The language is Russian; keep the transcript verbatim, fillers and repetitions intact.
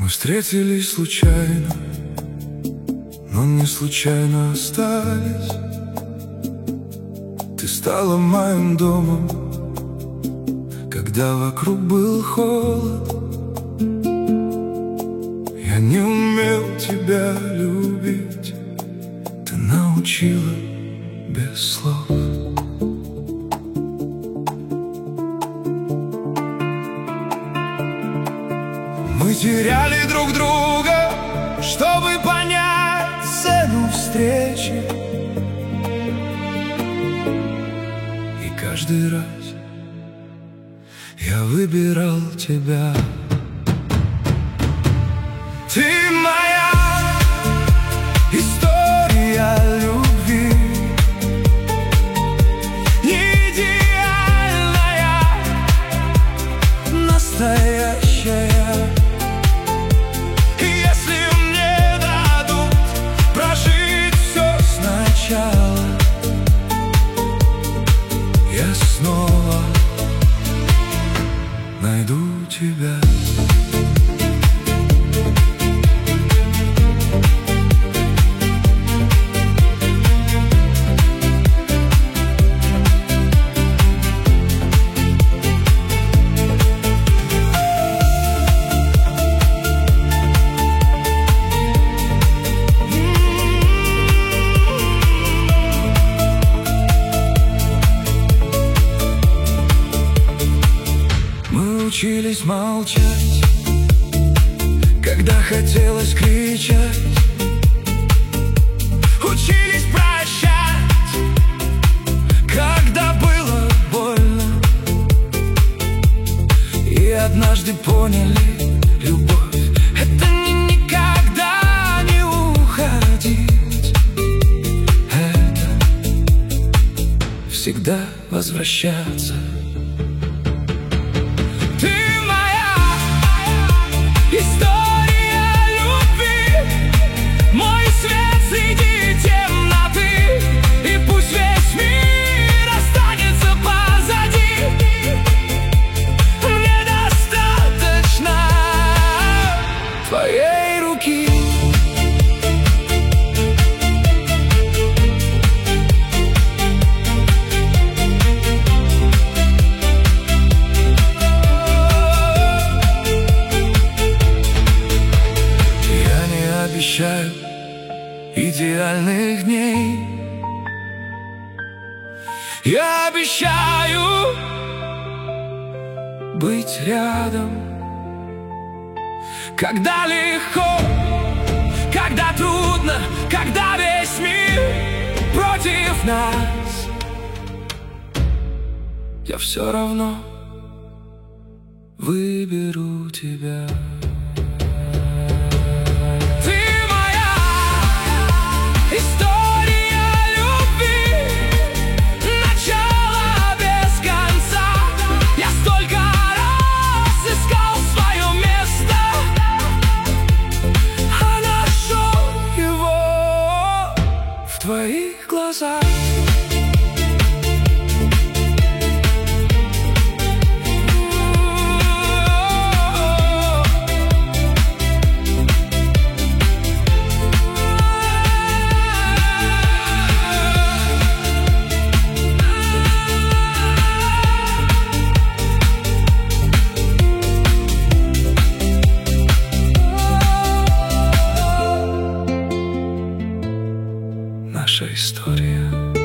встретились случайно, но не случайно остались. Ты стала моим домом, когда вокруг был холод. Я не умел тебя любить, ты научила без слов. Мы теряли друг друга, чтобы понять цену встречи. И каждый раз я выбирал тебя. Ты моя история любви, не идеальная, настоящая. Я снова найду тебя. Учились молчать, когда хотелось кричать. Учились прощать, когда было больно. И однажды поняли, любовь — это не никогда не уходить. Это всегда возвращаться. История любви, мой свет среди темноты, и пусть весь мир останется позади. Мне достаточно твоей руки. Обещаю идеальных дней. Я обещаю быть рядом, когда легко, когда трудно, когда весь мир против нас. Я все равно выберу тебя. В твоих глазах наша история.